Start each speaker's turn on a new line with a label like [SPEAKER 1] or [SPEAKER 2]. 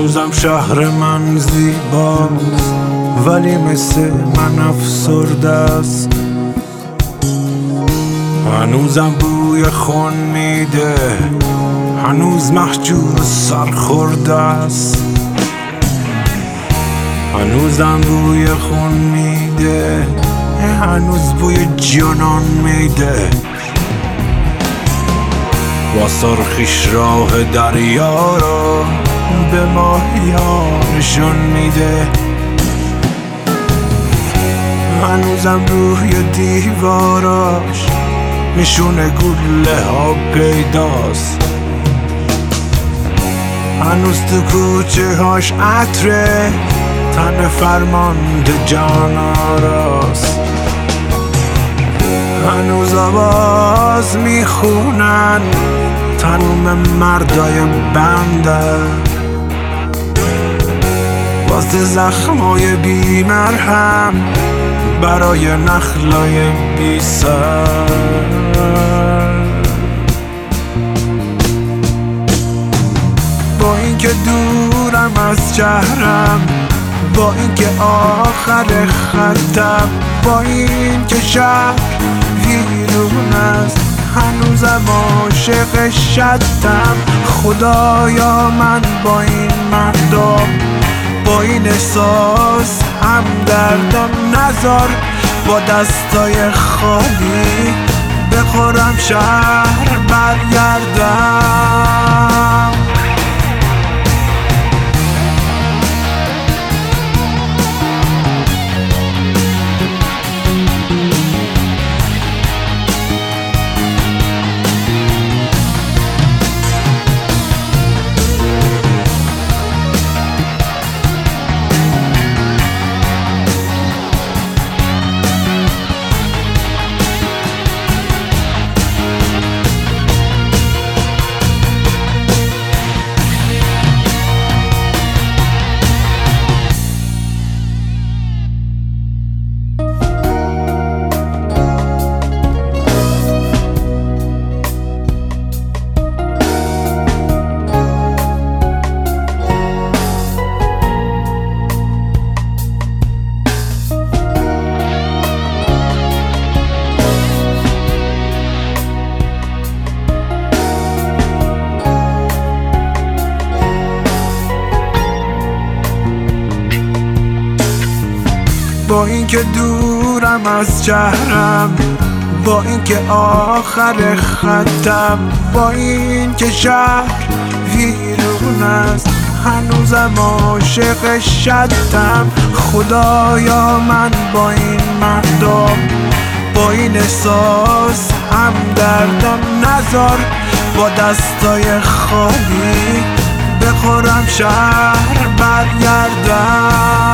[SPEAKER 1] هنوزم شهر من زیباست ولی مثل من افسرده است. هنوزم بوی خون میده، هنوز محجور سرخورده است. هنوزم بوی خون میده، هنوز بوی جانان میده. با سرخیش راه دریا را به ماهیا نشون میده. هنوزم روی دیواراش نشون گله ها پیداست. هنوز تو کوچه هاش عطره تن فرمانده جان آراست. هنوز آواز میخونن تنوم مردای بنده واسه زخمای بی مرهم برای نخلای بی سر. با اینکه دورم از شهرم، با اینکه آخر خطم، با اینکه شهر ویرون است، هنوزم عاشق شدم. خدایا من با این مردم، با این احساس همدردم نذار با دستای خالی بخورم شهر برگردم. با اینکه دورم از شهرم، با اینکه آخر خطم، با اینکه شهر ویرون است، هنوزم عاشق شدم. خدایا من با این مردم، با این احساس همدردم نذار با دستای خالی بخورم شهر برگردم.